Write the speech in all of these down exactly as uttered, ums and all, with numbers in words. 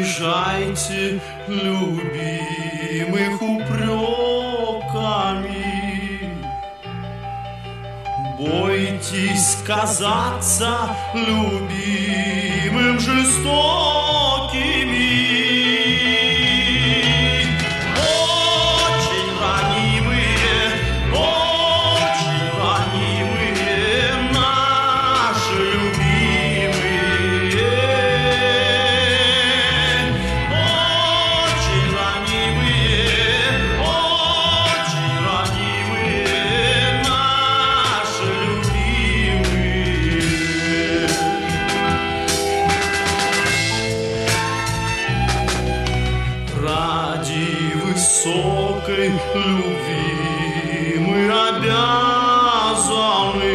обижайте любимых упреками. Бойтесь казаться любимым жестокими. Очень ранимые, очень ранимые наши любимые. Очень ранимые, очень ранимые наши любимые. Ради высокой любви мы обязаны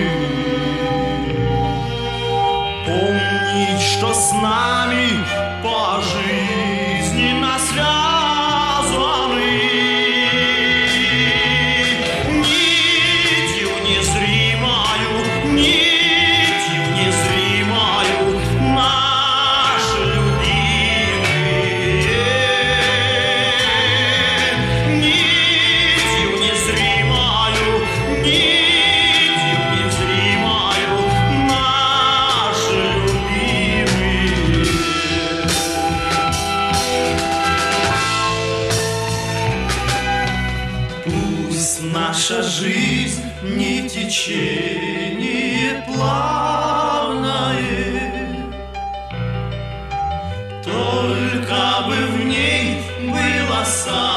помнить, что с нами по жизни нас связаны нитью незримою, нитью незримою наши любимые. Нитью незримою, нитью незримою наши любимые. Пусть наша жизнь не течение плавное, только бы в ней было сам